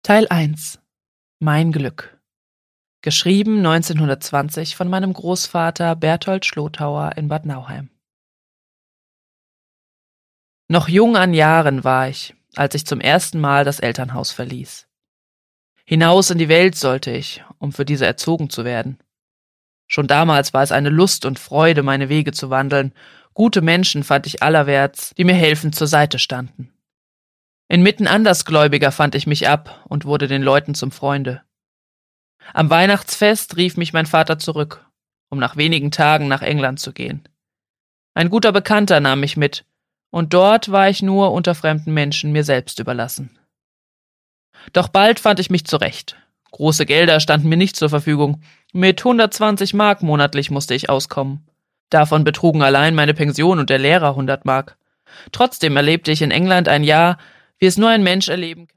Teil 1. Mein Glück. Geschrieben 1920 von meinem Großvater Berthold Schlotauer in Bad Nauheim. Noch jung an Jahren war ich, als ich zum ersten Mal das Elternhaus verließ. Hinaus in die Welt sollte ich, um für diese erzogen zu werden. Schon damals war es eine Lust und Freude, meine Wege zu wandeln. Gute Menschen fand ich allerwärts, die mir helfend zur Seite standen. Inmitten Andersgläubiger fand ich mich ab und wurde den Leuten zum Freunde. Am Weihnachtsfest rief mich mein Vater zurück, um nach wenigen Tagen nach England zu gehen. Ein guter Bekannter nahm mich mit, und dort war ich nur unter fremden Menschen mir selbst überlassen. Doch bald fand ich mich zurecht. Große Gelder standen mir nicht zur Verfügung. Mit 120 Mark monatlich musste ich auskommen. Davon betrugen allein meine Pension und der Lehrer 100 Mark. Trotzdem erlebte ich in England ein Jahr, wie es nur ein Mensch erleben kann.